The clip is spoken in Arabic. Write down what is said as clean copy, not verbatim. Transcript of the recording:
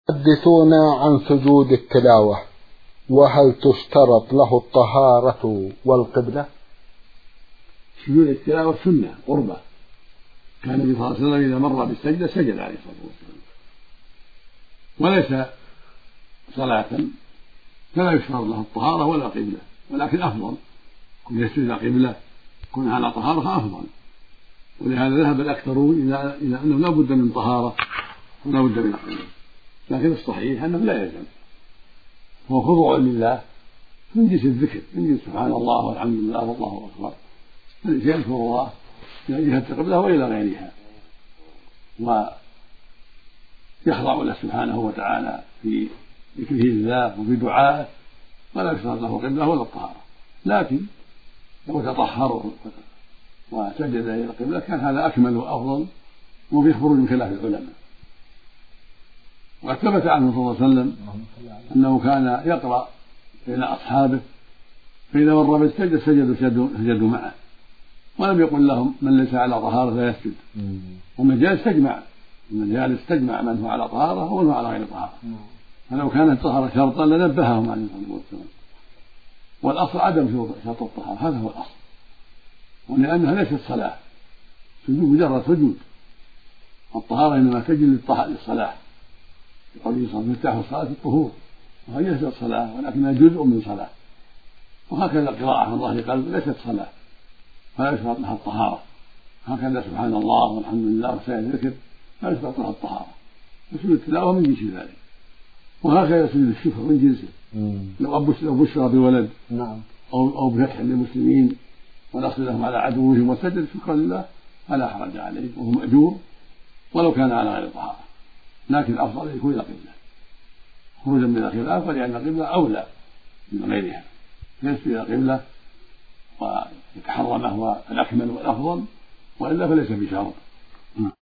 حدثونا عن سجود التلاوة، وهل تشترط له الطهارة والقبلة؟ سجود التلاوة سنة قربة، كان النبي صلى الله عليه وسلم إذا مر بالسجدة سجد عليه الصلاة والسلام، وليس صلاة فلا يشترط له الطهارة ولا قبلة، ولكن أفضل كن يسجد إلى قبلة كن على طهارة أفضل، ولهذا ذهب الأكثرون إلى أنه لا بد من طهارة ولا بد من قبلة، لكن الصحيح أنه لا يلزم، هو خضوع لله من جنس الذكر، من جنس سبحان الله والحمد لله والله أكبر، يذكر الله إلى جهة القبلة وإلى غيرها، ويخضع له سبحانه وتعالى في ذكره لله وفي دعائه، ولا يشترط له القبلة ولا الطهارة، لكن لو تطهر وسجد إلى القبلة كان هذا أكمل وأفضل وفي خروج من خلاف العلماء. وقد ثبت عنه صلى الله عليه وسلم أنه كان يقرأ بين أصحابه فإذا مر بالسجدة سجدوا معه، ولم يقل لهم من ليس على طهارة لا يسجد، والمجالس تجمع من هو على طهارة ومن هو على غير طهارة، فلو كانت الطهارة شرطا لنبههم عليه الصلاة والسلام، والأصل عدم شرط الطهارة، هذا هو الأصل، ولأنها ليست صلاة، سجود مجرد سجود، الطهارة إنما تجي للصلاة، قوله صلى الله عليه وسلم مفتاح الصلاة الطهور، وهي ليست صلاة ولكنها جزء من صلاة، وهكذا القراءة عن ظهر قلب ليست صلاة فلا يشترط لها الطهارة، هكذا سبحان الله والحمد لله وسائر الذكر لا يشترط لها الطهارة، وسجود التلاوة من جنس ذلك، وهكذا سجود الشكر من جنسه، لو بشر بولد أو بفتح للمسلمين ونصر لهم على عدوهم وسجد شكرا لله فلا حرج عليه وهو مأجور ولو كان على غير طهارة، لكن الأفضل أن يكون إلى قبلة خروجا من الخلاف، ولأن القبلة أولى من غيرها، يسجد إلى قبلة ويتحرى ما هو الأكمل والأفضل، وإلا فليس بشرط.